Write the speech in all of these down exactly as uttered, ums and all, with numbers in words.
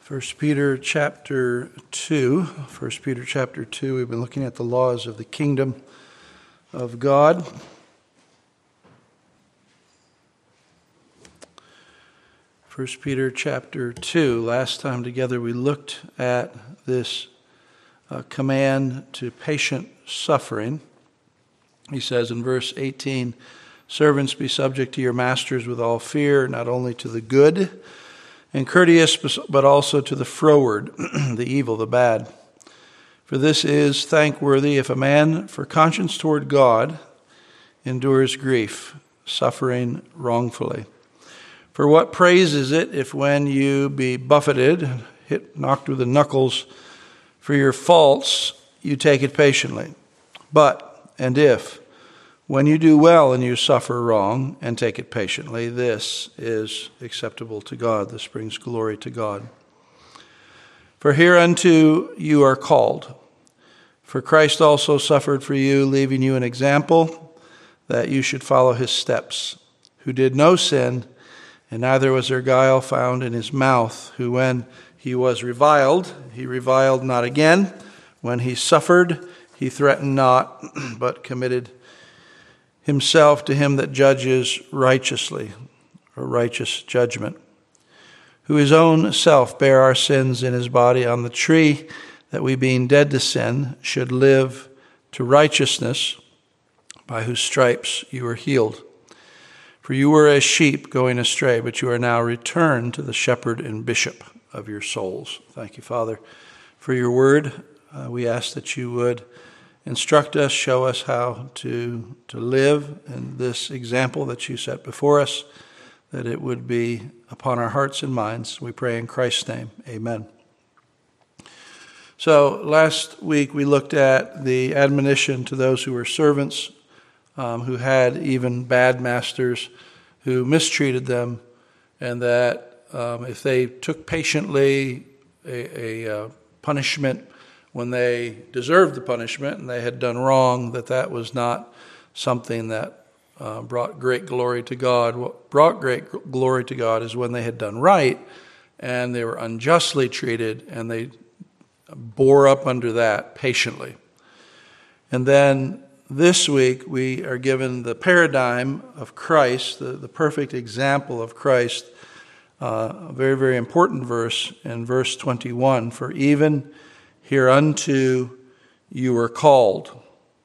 First Peter chapter two. First Peter chapter two. We've been looking at the laws of the kingdom of God. First Peter chapter two. Last time together we looked at this uh, command to patient suffering. He says in verse eighteen, "Servants, be subject to your masters with all fear, not only to the good and courteous, but also to the froward, the evil, the bad. For this is thankworthy if a man, for conscience toward God, endures grief, suffering wrongfully. For what praise is it if when you be buffeted, hit, knocked with the knuckles for your faults, you take it patiently? But, and if, when you do well and you suffer wrong and take it patiently, this is acceptable to God." This brings glory to God. "For hereunto you are called. For Christ also suffered for you, leaving you an example that you should follow his steps, who did no sin, and neither was there guile found in his mouth, who when he was reviled, he reviled not again. When he suffered, he threatened not, but committed himself to him that judges righteously," or righteous judgment, "who his own self bare our sins in his body on the tree, that we being dead to sin should live to righteousness, by whose stripes you were healed. For you were as sheep going astray, but you are now returned to the shepherd and bishop of your souls." Thank you, Father, for your word. Uh, we ask that you would instruct us, show us how to, to live in this example that you set before us, that it would be upon our hearts and minds. We pray in Christ's name. Amen. So last week we looked at the admonition to those who were servants, um, who had even bad masters who mistreated them, and that um, if they took patiently a, a uh, punishment when they deserved the punishment and they had done wrong, that that was not something that uh, brought great glory to God. What brought great glory to God is when they had done right and they were unjustly treated and they bore up under that patiently. And then this week we are given the paradigm of Christ, the, the perfect example of Christ, uh, a very, very important verse in verse twenty-one. "For even hereunto you were called,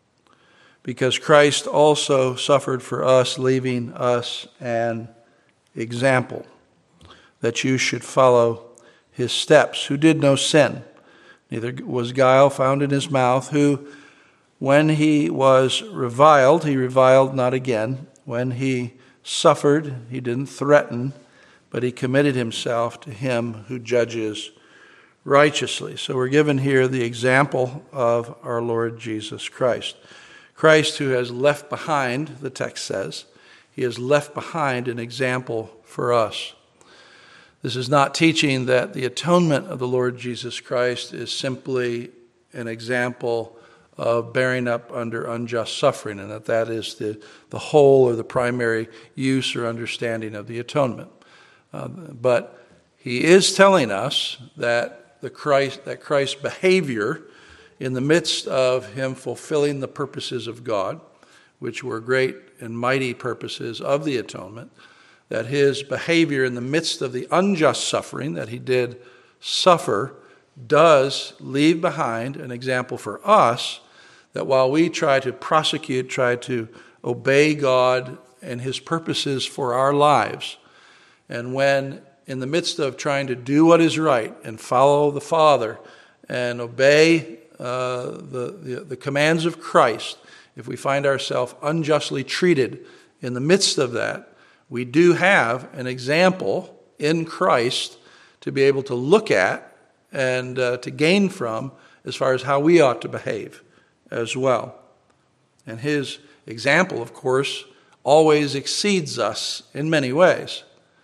because Christ also suffered for us, leaving us an example, that you should follow his steps, who did no sin, neither was guile found in his mouth, who, when he was reviled, he reviled not again. When he suffered, he didn't threaten, but he committed himself to him who judges righteously." So we're given here the example of our Lord Jesus Christ. Christ, who has left behind, the text says, he has left behind an example for us. This is not teaching that the atonement of the Lord Jesus Christ is simply an example of bearing up under unjust suffering, and that that is the, the whole or the primary use or understanding of the atonement. Uh, but he is telling us that the Christ, that Christ's behavior in the midst of him fulfilling the purposes of God, which were great and mighty purposes of the atonement, that his behavior in the midst of the unjust suffering that he did suffer does leave behind an example for us, that while we try to prosecute, try to obey God and his purposes for our lives, and when in the midst of trying to do what is right and follow the Father and obey uh, the, the, the commands of Christ, if we find ourselves unjustly treated in the midst of that, we do have an example in Christ to be able to look at and uh, to gain from as far as how we ought to behave as well. And his example, of course, always exceeds us in many ways.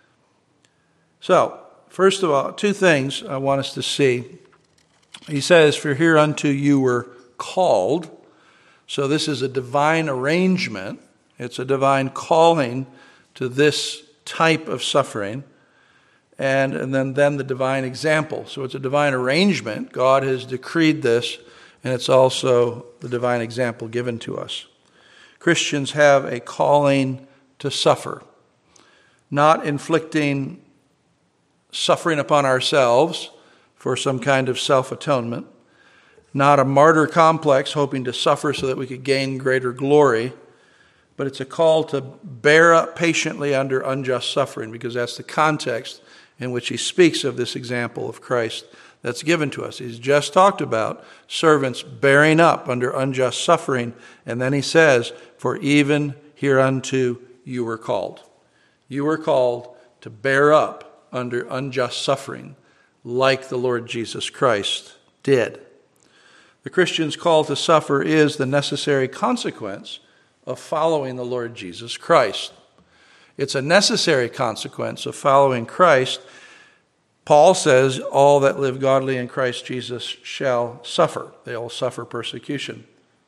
So, first of all, two things I want us to see. He says, "For hereunto you were called." So this is a divine arrangement. It's a divine calling to this type of suffering. and, and then, then the divine example. So it's a divine arrangement. God has decreed this, and it's also the divine example given to us. Christians have a calling to suffer, not inflicting suffering upon ourselves for some kind of self-atonement, not a martyr complex hoping to suffer so that we could gain greater glory, but it's a call to bear up patiently under unjust suffering, because that's the context in which he speaks of this example of Christ that's given to us. He's just talked about servants bearing up under unjust suffering, and then he says, for even hereunto you were called. You were called to bear up under unjust suffering like the Lord Jesus Christ did. The Christian's call to suffer is the necessary consequence of following the Lord Jesus Christ. It's a necessary consequence of following Christ. Paul says, all that live godly in Christ Jesus shall suffer. They will suffer persecution.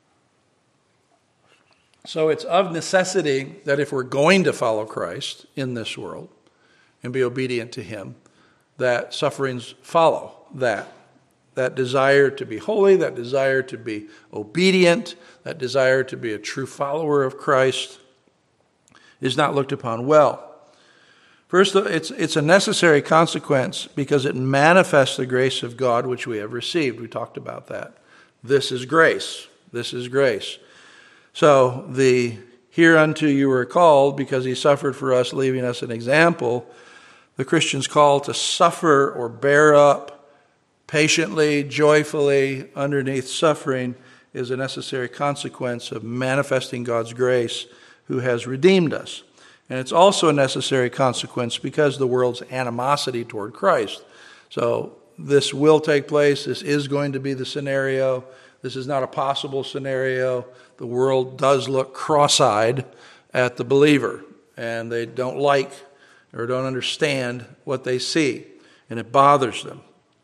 So it's of necessity that if we're going to follow Christ in this world and be obedient to him, that sufferings follow that. That desire to be holy, that desire to be obedient, that desire to be a true follower of Christ is not looked upon well. First, it's, it's a necessary consequence because it manifests the grace of God which we have received. We talked about that. This is grace. This is grace. So the hereunto you were called because he suffered for us, leaving us an example. The Christian's call to suffer or bear up patiently, joyfully, underneath suffering is a necessary consequence of manifesting God's grace who has redeemed us. And it's also a necessary consequence because of the world's animosity toward Christ. So this will take place. This is going to be the scenario. This is not a possible scenario. The world does look cross-eyed at the believer, and they don't like or don't understand what they see, and it bothers them.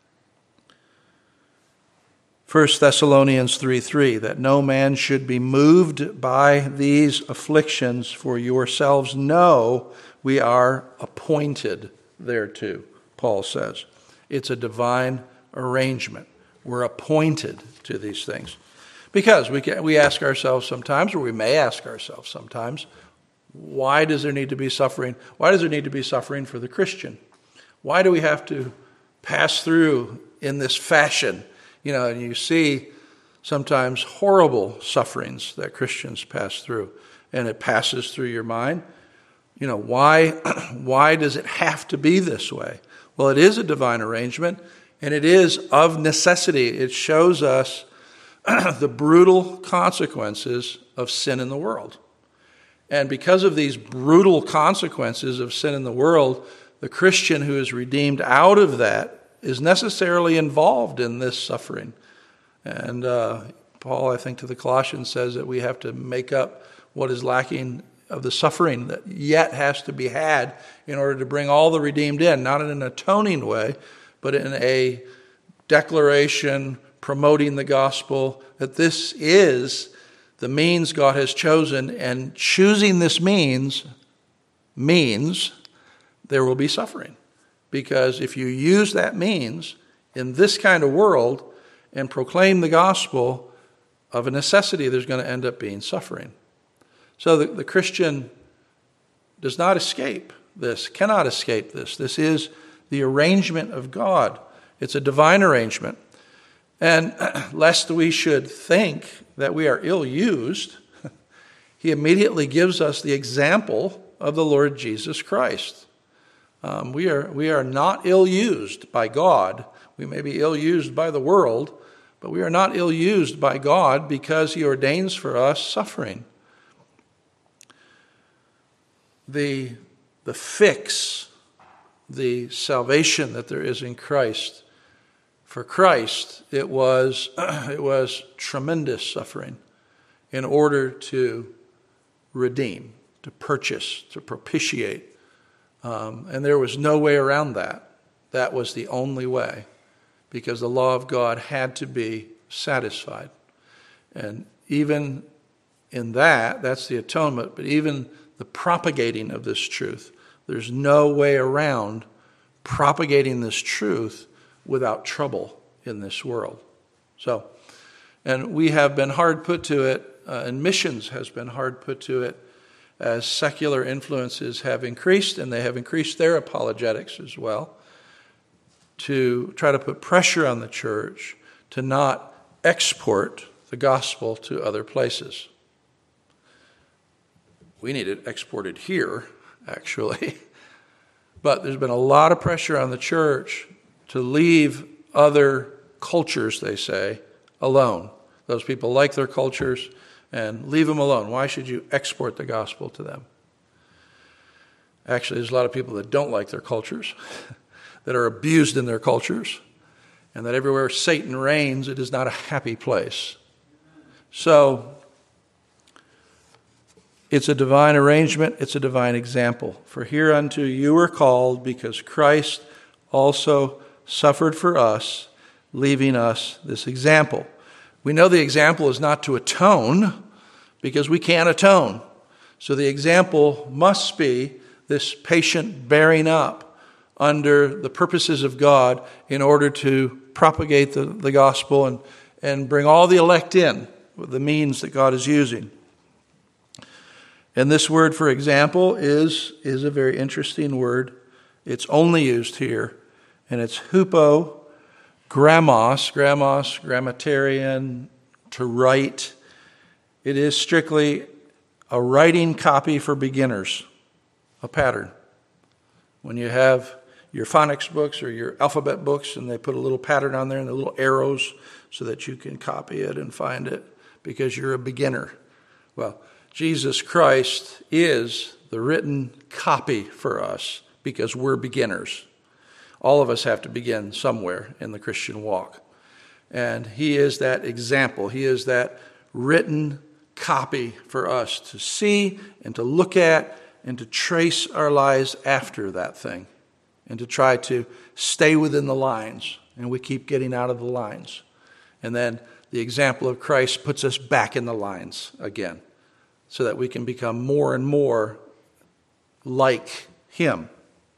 First Thessalonians three three, that no man should be moved by these afflictions, for yourselves know we are appointed thereto, Paul says. It's a divine arrangement. We're appointed to these things. Because we can, we ask ourselves sometimes, or we may ask ourselves sometimes, why does there need to be suffering? Why does there need to be suffering for the Christian? Why do we have to pass through in this fashion? You know, and you see sometimes horrible sufferings that Christians pass through, and it passes through your mind. You know, why, why does it have to be this way? Well, it is a divine arrangement, and it is of necessity. It shows us the brutal consequences of sin in the world. And because of these brutal consequences of sin in the world, the Christian who is redeemed out of that is necessarily involved in this suffering. And uh, Paul, I think, to the Colossians says that we have to make up what is lacking of the suffering that yet has to be had in order to bring all the redeemed in, not in an atoning way, but in a declaration promoting the gospel that this is the means God has chosen, and choosing this means means there will be suffering. Because if you use that means in this kind of world and proclaim the gospel, of a necessity there's going to end up being suffering. So the, the Christian does not escape this, cannot escape this. This is the arrangement of God. It's a divine arrangement. And lest we should think that we are ill-used, he immediately gives us the example of the Lord Jesus Christ. Um, we are we are not ill-used by God. We may be ill-used by the world, but we are not ill-used by God because he ordains for us suffering. The, the fix, the salvation that there is in Christ, for Christ, it was, it was tremendous suffering in order to redeem, to purchase, to propitiate. Um, and there was no way around that. That was the only way, because the law of God had to be satisfied. And even in that, that's the atonement, but even the propagating of this truth, there's no way around propagating this truth without trouble in this world. So, and we have been hard put to it, uh, and missions has been hard put to it as secular influences have increased, and they have increased their apologetics as well, to try to put pressure on the church to not export the gospel to other places. We need it exported here, actually. But there's been a lot of pressure on the church to leave other cultures, they say, alone. Those people like their cultures, and leave them alone. Why should you export the gospel to them? Actually, there's a lot of people that don't like their cultures, that are abused in their cultures, and that everywhere Satan reigns, it is not a happy place. So, it's a divine arrangement, it's a divine example. For hereunto you were called, because Christ also suffered for us, leaving us this example. We know the example is not to atone, because we can't atone. So the example must be this patient bearing up under the purposes of God in order to propagate the, the gospel and, and bring all the elect in with the means that God is using. And this word for example is, is a very interesting word. It's only used here. And it's hupo, grammos, grammos, grammatarian, to write. It is strictly a writing copy for beginners, a pattern. When you have your phonics books or your alphabet books and they put a little pattern on there and the little arrows so that you can copy it and find it because you're a beginner. Well, Jesus Christ is the written copy for us because we're beginners. All of us have to begin somewhere in the Christian walk. And he is that example. He is that written copy for us to see and to look at and to trace our lives after that thing and to try to stay within the lines. And we keep getting out of the lines. And then the example of Christ puts us back in the lines again so that we can become more and more like him.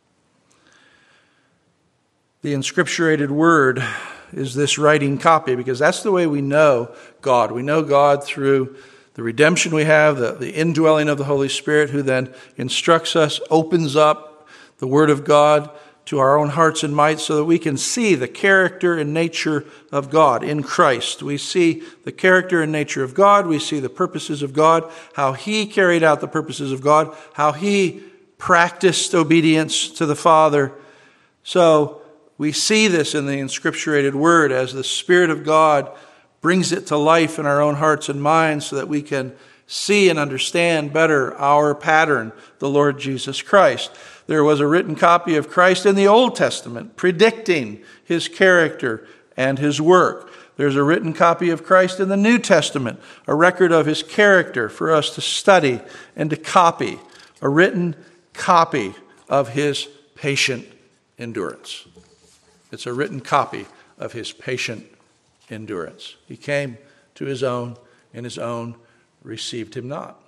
The inscripturated word is this writing copy because that's the way we know God. We know God through the redemption we have, the, the indwelling of the Holy Spirit, who then instructs us, opens up the Word of God to our own hearts and minds so that we can see the character and nature of God in Christ. We see the character and nature of God. We see the purposes of God, how he carried out the purposes of God, how he practiced obedience to the Father. So we see this in the inscripturated word as the Spirit of God brings it to life in our own hearts and minds so that we can see and understand better our pattern, the Lord Jesus Christ. There was a written copy of Christ in the Old Testament predicting his character and his work. There's a written copy of Christ in the New Testament, a record of his character for us to study and to copy, a written copy of his patient endurance. It's a written copy of his patient endurance. He came to his own, and his own received him not.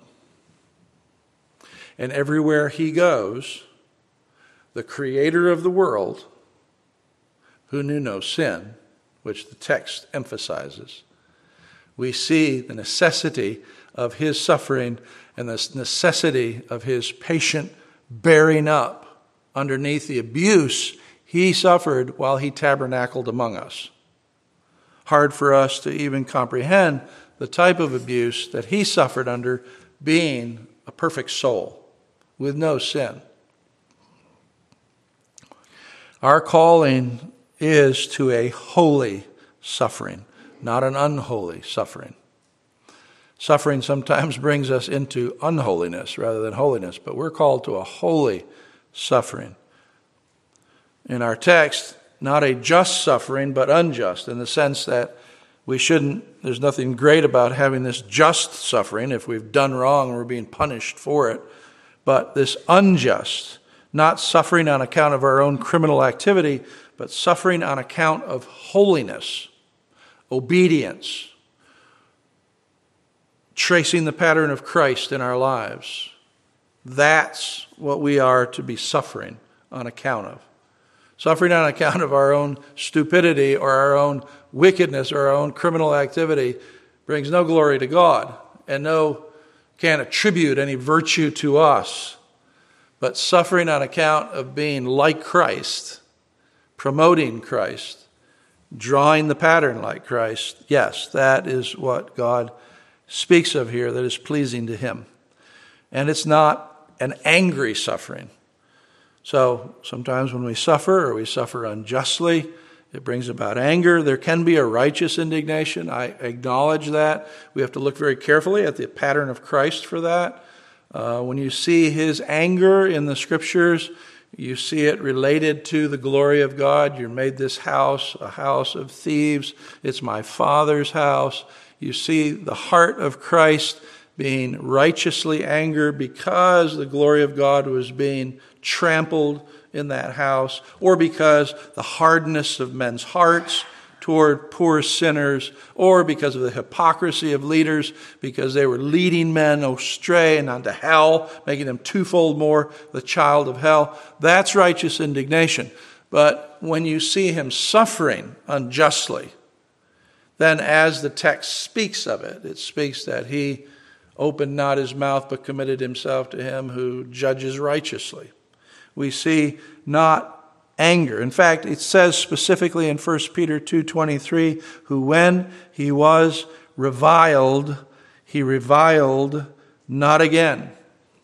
And everywhere he goes, the creator of the world, who knew no sin, which the text emphasizes, we see the necessity of his suffering and the necessity of his patient bearing up underneath the abuse he suffered while he tabernacled among us. Hard for us to even comprehend the type of abuse that he suffered under being a perfect soul with no sin. Our calling is to a holy suffering, not an unholy suffering. Suffering sometimes brings us into unholiness rather than holiness, but we're called to a holy suffering. In our text, not a just suffering, but unjust, in the sense that we shouldn't, there's nothing great about having this just suffering if we've done wrong and we're being punished for it, but this unjust, not suffering on account of our own criminal activity, but suffering on account of holiness, obedience, tracing the pattern of Christ in our lives. That's what we are to be suffering on account of. Suffering on account of our own stupidity or our own wickedness or our own criminal activity brings no glory to God and no can't attribute any virtue to us. But suffering on account of being like Christ, promoting Christ, drawing the pattern like Christ, yes, that is what God speaks of here that is pleasing to him. And it's not an angry suffering. So sometimes when we suffer or we suffer unjustly, it brings about anger. There can be a righteous indignation. I acknowledge that. We have to look very carefully at the pattern of Christ for that. Uh, when you see his anger in the scriptures, you see it related to the glory of God. You made this house a house of thieves. It's my Father's house. You see the heart of Christ being righteously angered because the glory of God was being trampled in that house, or because the hardness of men's hearts toward poor sinners, or because of the hypocrisy of leaders, because they were leading men astray and onto hell, making them twofold more the child of hell. That's righteous indignation. But when you see him suffering unjustly, then as the text speaks of it, it speaks that he opened not his mouth, but committed himself to him who judges righteously. We see not anger. In fact, it says specifically in First Peter two twenty-three, who when he was reviled, he reviled not again.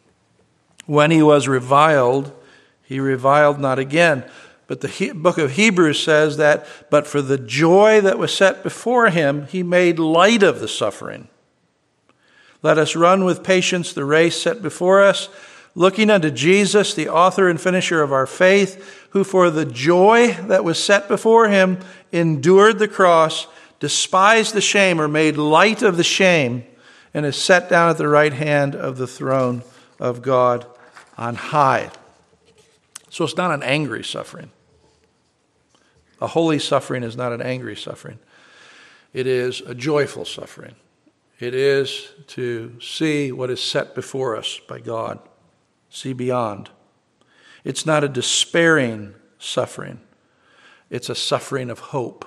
When he was reviled, he reviled not again. But the book of Hebrews says that, but for the joy that was set before him, he made light of the suffering. Let us run with patience the race set before us, looking unto Jesus, the author and finisher of our faith, who for the joy that was set before him endured the cross, despised the shame, or made light of the shame, and is set down at the right hand of the throne of God on high. So it's not an angry suffering. A holy suffering is not an angry suffering. It is a joyful suffering. It is to see what is set before us by God. See beyond. It's not a despairing suffering. It's a suffering of hope.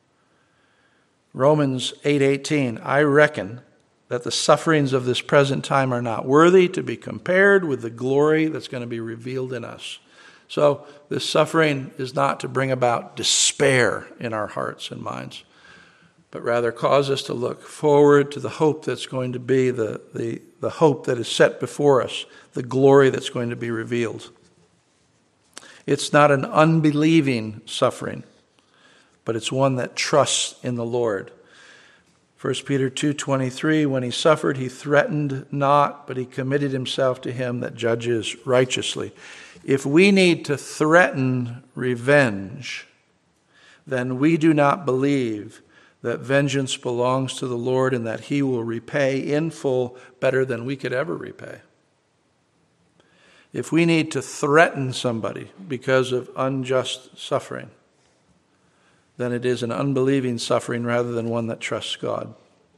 Romans eight eighteen, I reckon that the sufferings of this present time are not worthy to be compared with the glory that's going to be revealed in us. So this suffering is not to bring about despair in our hearts and minds, but rather cause us to look forward to the hope that's going to be the, the, the hope that is set before us, the glory that's going to be revealed. It's not an unbelieving suffering, but it's one that trusts in the Lord. First Peter two twenty-three, when he suffered, he threatened not, but he committed himself to him that judges righteously. If we need to threaten revenge, then we do not believe that vengeance belongs to the Lord and that he will repay in full better than we could ever repay. If we need to threaten somebody because of unjust suffering, then it is an unbelieving suffering rather than one that trusts God.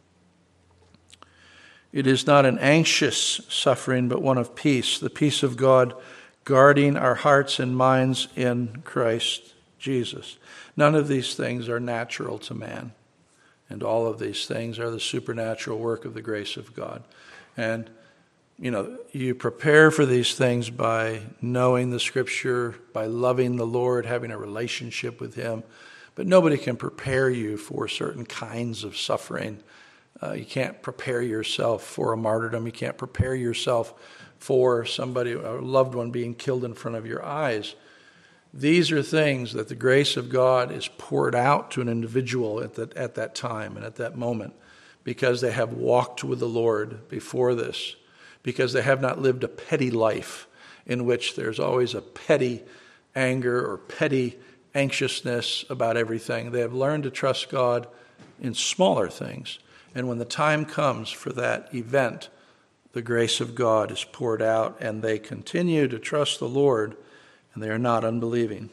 It is not an anxious suffering, but one of peace, the peace of God guarding our hearts and minds in Christ Jesus. None of these things are natural to man, and all of these things are the supernatural work of the grace of God. And you know, you prepare for these things by knowing the Scripture, by loving the Lord, having a relationship with him. But nobody can prepare you for certain kinds of suffering. Uh, you can't prepare yourself for a martyrdom. You can't prepare yourself for somebody, a loved one being killed in front of your eyes. These are things that the grace of God is poured out to an individual at that, at that time and at that moment because they have walked with the Lord before this, because they have not lived a petty life in which there's always a petty anger or petty anxiousness about everything. They have learned to trust God in smaller things. And when the time comes for that event, the grace of God is poured out and they continue to trust the Lord and they are not unbelieving.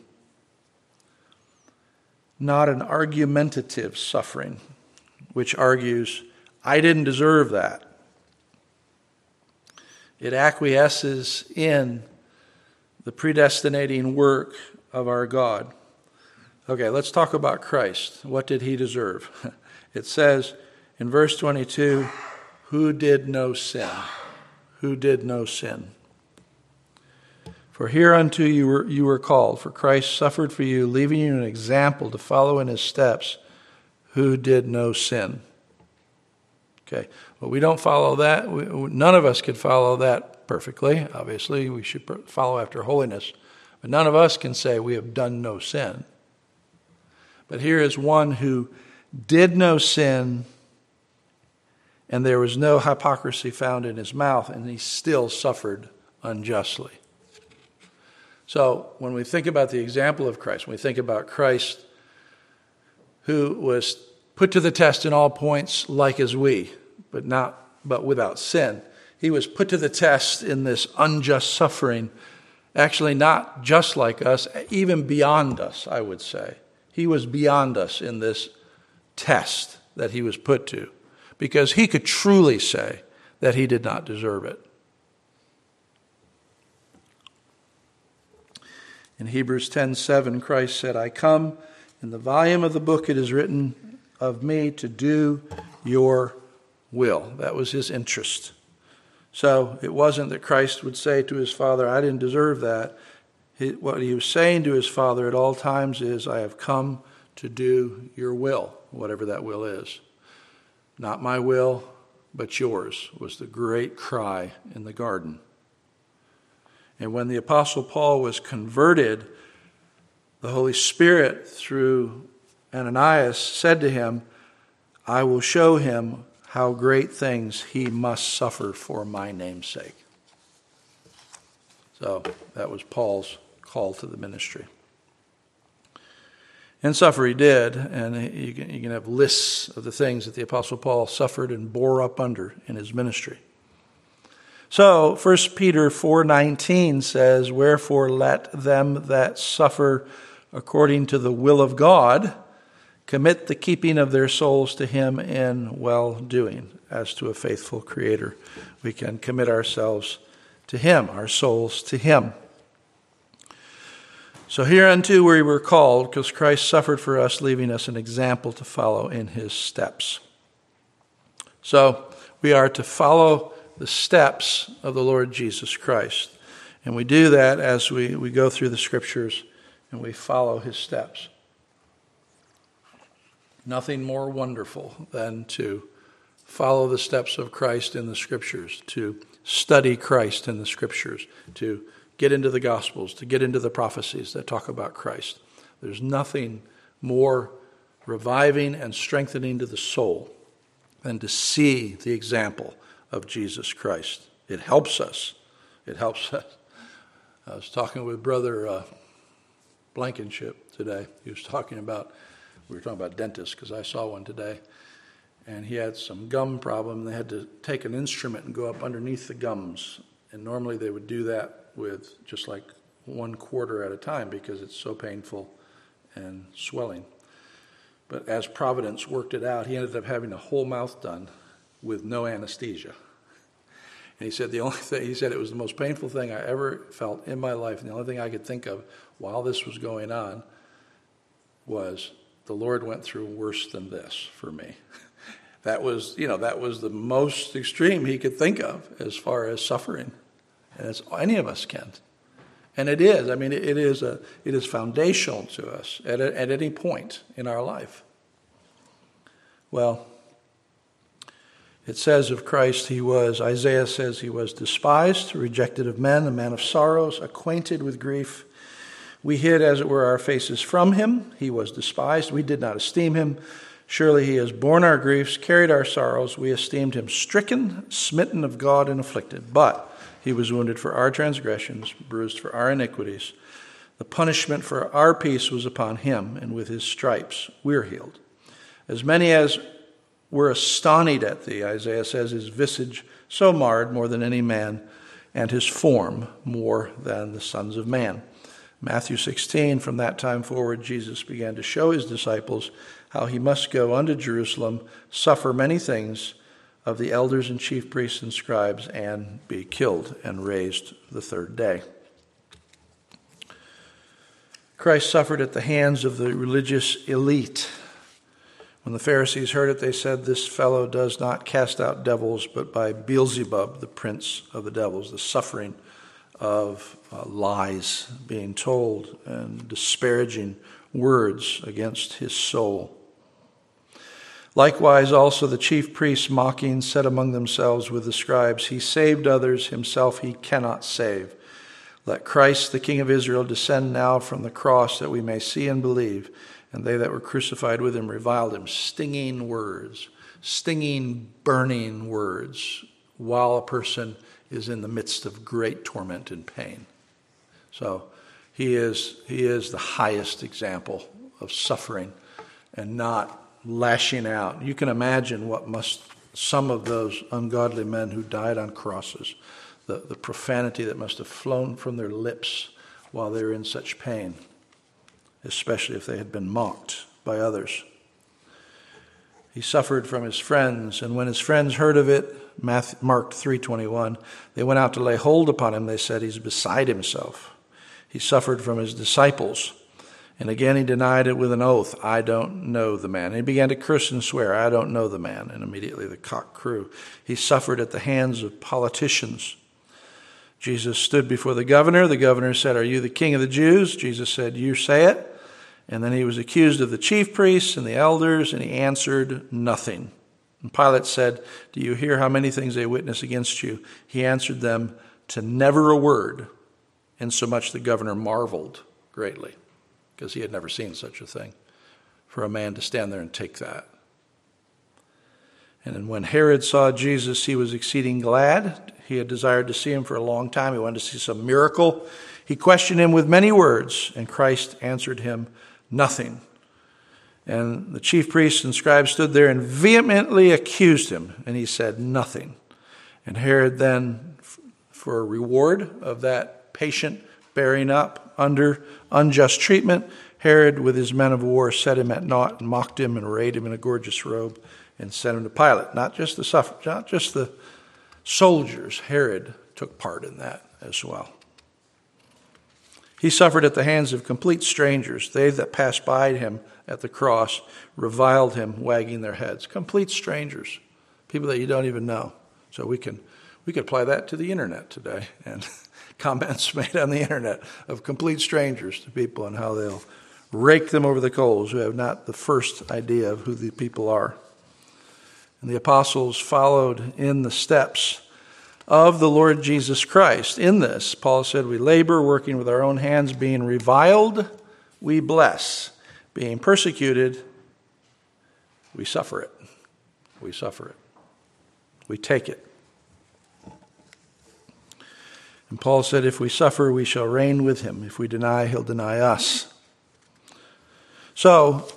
Not an argumentative suffering, which argues, I didn't deserve that. It acquiesces in the predestinating work of our God. Okay, let's talk about Christ. What did he deserve? It says in verse twenty-two, who did no sin? Who did no sin? For hereunto you were, you were called, for Christ suffered for you, leaving you an example to follow in his steps, who did no sin. Okay, well, we don't follow that. We, none of us could follow that perfectly. Obviously, we should follow after holiness. But none of us can say we have done no sin. But here is one who did no sin, and there was no hypocrisy found in his mouth, and he still suffered unjustly. So when we think about the example of Christ, when we think about Christ who was put to the test in all points like as we, but not but without sin, he was put to the test in this unjust suffering, actually not just like us, even beyond us, I would say. He was beyond us in this test that he was put to, because he could truly say that he did not deserve it. In Hebrews ten seven, Christ said, I come, in the volume of the book it is written of me to do your will. That was his interest. So it wasn't that Christ would say to his Father, I didn't deserve that. He, what he was saying to his Father at all times is, I have come to do your will, whatever that will is. Not my will, but yours, was the great cry in the garden. And when the Apostle Paul was converted, the Holy Spirit, through Ananias, said to him, I will show him how great things he must suffer for my name's sake. So that was Paul's call to the ministry. And suffer he did, and you can, you can have lists of the things that the Apostle Paul suffered and bore up under in his ministry. So First Peter four nineteen says, wherefore let them that suffer according to the will of God commit the keeping of their souls to him in well-doing. As to a faithful Creator, we can commit ourselves to him, our souls to him. So hereunto we were called, because Christ suffered for us, leaving us an example to follow in his steps. So we are to follow the steps of the Lord Jesus Christ. And we do that as we, we go through the scriptures and we follow his steps. Nothing more wonderful than to follow the steps of Christ in the scriptures, to study Christ in the scriptures, to get into the Gospels, to get into the prophecies that talk about Christ. There's nothing more reviving and strengthening to the soul than to see the example of Jesus Christ. It helps us. It helps us. I was talking with Brother uh, Blankenship today. He was talking about, we were talking about dentists because I saw one today, and he had some gum problem. They had to take an instrument and go up underneath the gums, and normally they would do that with just like one quarter at a time because it's so painful and swelling. But as Providence worked it out, he ended up having a whole mouth done with no anesthesia. And he said the only thing, he said it was the most painful thing I ever felt in my life, and the only thing I could think of while this was going on was the Lord went through worse than this for me. That was, you know, that was the most extreme he could think of as far as suffering. And as any of us can. And it is, I mean, it is a, it is foundational to us at, a, at any point in our life. Well, it says of Christ he was, Isaiah says he was despised, rejected of men, a man of sorrows, acquainted with grief. We hid, as it were, our faces from him. He was despised. We did not esteem him. Surely he has borne our griefs, carried our sorrows. We esteemed him stricken, smitten of God, and afflicted. But he was wounded for our transgressions, bruised for our iniquities. The punishment for our peace was upon him, and with his stripes we're healed. As many as were astonished at thee, Isaiah says, his visage so marred more than any man, and his form more than the sons of man. Matthew sixteen, from that time forward, Jesus began to show his disciples how he must go unto Jerusalem, suffer many things of the elders and chief priests and scribes, and be killed and raised the third day. Christ suffered at the hands of the religious elite. When the Pharisees heard it, they said, "This fellow does not cast out devils, but by Beelzebub, the prince of the devils," the suffering of uh, lies being told and disparaging words against his soul. Likewise, also the chief priests, mocking, said among themselves with the scribes, "He saved others, himself he cannot save. Let Christ, the King of Israel, descend now from the cross, that we may see and believe." And they that were crucified with him reviled him. Stinging words, stinging, burning words, while a person is in the midst of great torment and pain. So he is, he is the highest example of suffering and not lashing out. You can imagine what must some of those ungodly men who died on crosses, the, the profanity that must have flown from their lips while they were in such pain, especially if they had been mocked by others. He suffered from his friends, and when his friends heard of it, Mark three twenty-one, they went out to lay hold upon him. They said, "He's beside himself." He suffered from his disciples. And again he denied it with an oath, "I don't know the man." And he began to curse and swear, "I don't know the man." And immediately the cock crew. He suffered at the hands of politicians. Jesus stood before the governor. The governor said, "Are you the king of the Jews?" Jesus said, "You say it." And then he was accused of the chief priests and the elders, and he answered nothing. And Pilate said, "Do you hear how many things they witness against you?" He answered them, "To never a word." Insomuch the governor marveled greatly, because he had never seen such a thing, for a man to stand there and take that. And when Herod saw Jesus, he was exceeding glad. He had desired to see him for a long time. He wanted to see some miracle. He questioned him with many words, and Christ answered him nothing. And the chief priests and scribes stood there and vehemently accused him, and he said nothing. And Herod then, for a reward of that patient bearing up under unjust treatment, Herod with his men of war set him at naught and mocked him and arrayed him in a gorgeous robe and sent him to Pilate. Not just the suffer- not just the soldiers. Herod took part in that as well. He suffered at the hands of complete strangers. They that passed by him at the cross reviled him, wagging their heads. Complete strangers, people that you don't even know. So we can we could apply that to the internet today, and comments made on the internet of complete strangers to people and how they'll rake them over the coals who have not the first idea of who the people are. And the apostles followed in the steps of the Lord Jesus Christ. In this, Paul said, "We labor, working with our own hands, being reviled, we bless. Being persecuted, we suffer it. We suffer it. We take it." And Paul said, "If we suffer, we shall reign with him. If we deny, he'll deny us." So,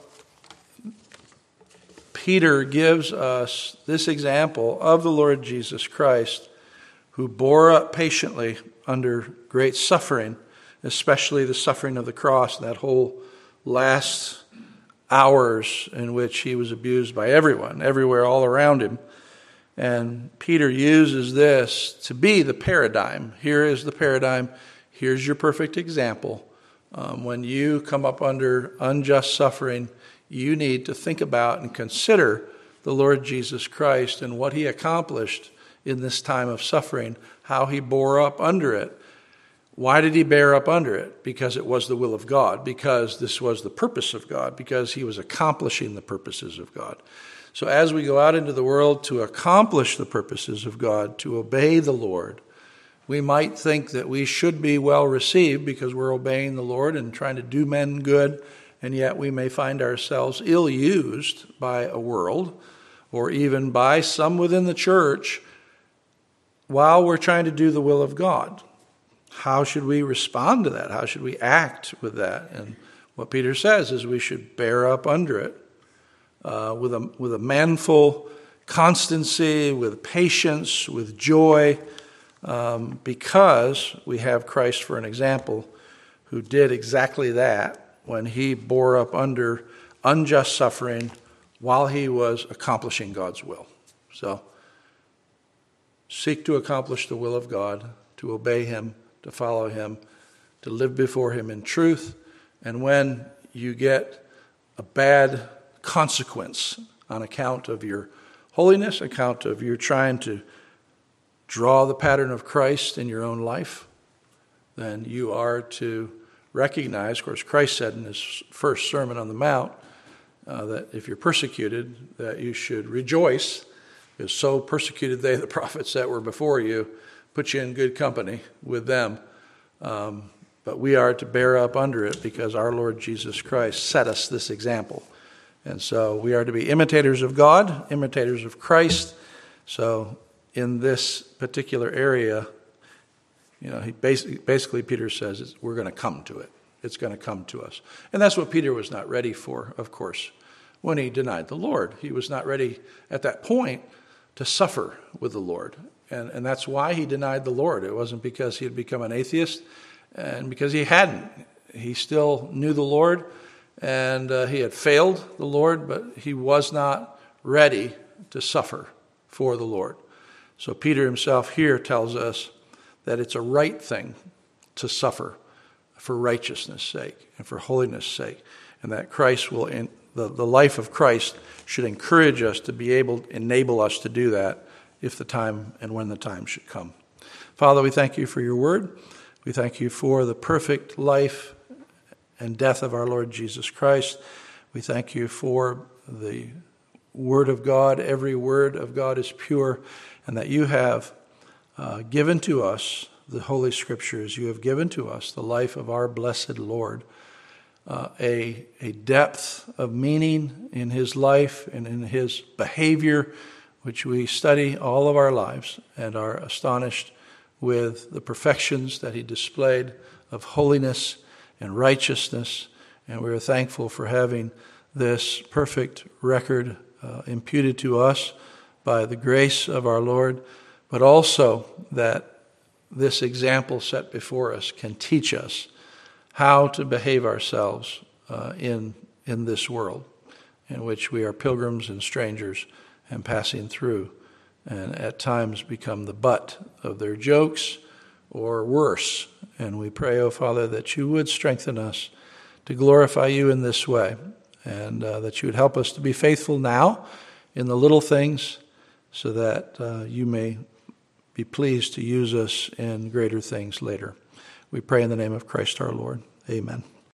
Peter gives us this example of the Lord Jesus Christ, who bore up patiently under great suffering, especially the suffering of the cross, that whole last hours in which he was abused by everyone, everywhere, all around him. And Peter uses this to be the paradigm. Here is the paradigm. Here's your perfect example. Um, when you come up under unjust suffering, you need to think about and consider the Lord Jesus Christ and what he accomplished in this time of suffering, how he bore up under it. Why did he bear up under it? Because it was the will of God, because this was the purpose of God, because he was accomplishing the purposes of God. So as we go out into the world to accomplish the purposes of God, to obey the Lord, we might think that we should be well received because we're obeying the Lord and trying to do men good, and yet we may find ourselves ill-used by a world or even by some within the church while we're trying to do the will of God. How should we respond to that? How should we act with that? And what Peter says is we should bear up under it uh, with a with a manful constancy, with patience, with joy, um, because we have Christ for an example who did exactly that when he bore up under unjust suffering while he was accomplishing God's will. So, seek to accomplish the will of God, to obey him, to follow him, to live before him in truth, And when you get a bad consequence on account of your holiness, account of your trying to draw the pattern of Christ in your own life, then you are to recognize, of course, Christ said in his first Sermon on the Mount, uh, that if you're persecuted, that you should rejoice, because so persecuted they, the prophets that were before you, put you in good company with them. Um, but we are to bear up under it because our Lord Jesus Christ set us this example. And so we are to be imitators of God, imitators of Christ. So in this particular area, you know, he basically, basically Peter says we're going to come to it. It's going to come to us. And that's what Peter was not ready for, of course, when he denied the Lord. He was not ready at that point to suffer with the Lord. And, and that's why he denied the Lord. It wasn't because he had become an atheist and because he hadn't. He still knew the Lord, and uh, he had failed the Lord, but he was not ready to suffer for the Lord. So Peter himself here tells us that it's a right thing to suffer for righteousness' sake and for holiness' sake, and that Christ will, in, the, the life of Christ should encourage us to be able, enable us to do that if the time and when the time should come. Father, we thank you for your word. We thank you for the perfect life and death of our Lord Jesus Christ. We thank you for the word of God. Every word of God is pure, and that you have uh, given to us the Holy Scriptures. You have given to us the life of our blessed Lord, uh, a, a depth of meaning in his life and in his behavior, which we study all of our lives and are astonished with the perfections that he displayed of holiness and righteousness. And we are thankful for having this perfect record uh, imputed to us by the grace of our Lord, but also that this example set before us can teach us how to behave ourselves uh, in, in this world in which we are pilgrims and strangers and passing through, and at times become the butt of their jokes or worse. And we pray, oh Father, that you would strengthen us to glorify you in this way, and uh, that you would help us to be faithful now in the little things, so that uh, you may be pleased to use us in greater things later. We pray in the name of Christ our Lord. Amen.